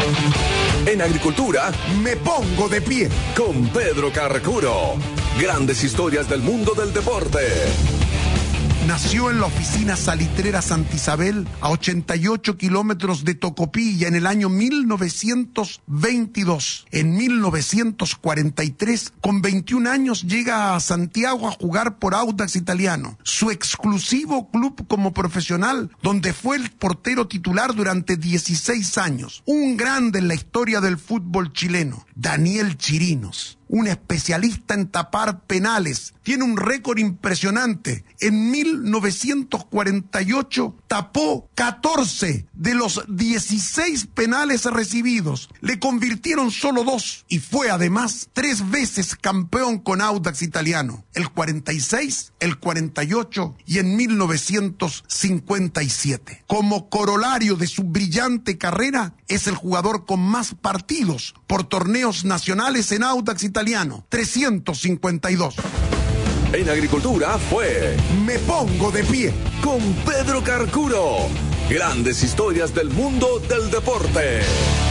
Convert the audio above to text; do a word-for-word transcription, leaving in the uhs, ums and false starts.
En agricultura, me pongo de pie con Pedro Carcuro. Grandes historias del mundo del deporte. Nació en la oficina salitrera Santa Isabel, a ochenta y ocho kilómetros de Tocopilla, en el año mil novecientos veintidós. En mil novecientos cuarenta y tres, con veintiún años, llega a Santiago a jugar por Audax Italiano, su exclusivo club como profesional, donde fue el portero titular durante dieciséis años. Un grande en la historia del fútbol chileno, Daniel Chirinos. Un especialista en tapar penales. Tiene un récord impresionante. En mil novecientos cuarenta y ocho tapó catorce de los dieciséis penales recibidos. Le convirtieron solo dos y fue además tres veces campeón con Audax Italiano. El cuarenta y seis, el cuarenta y ocho y en mil novecientos cincuenta y siete. Como corolario de su brillante carrera, es el jugador con más partidos por torneos nacionales en Audax Italiano, trescientos cincuenta y dos. En agricultura fue Me Pongo de Pie con Pedro Carcuro. Grandes historias del mundo del deporte.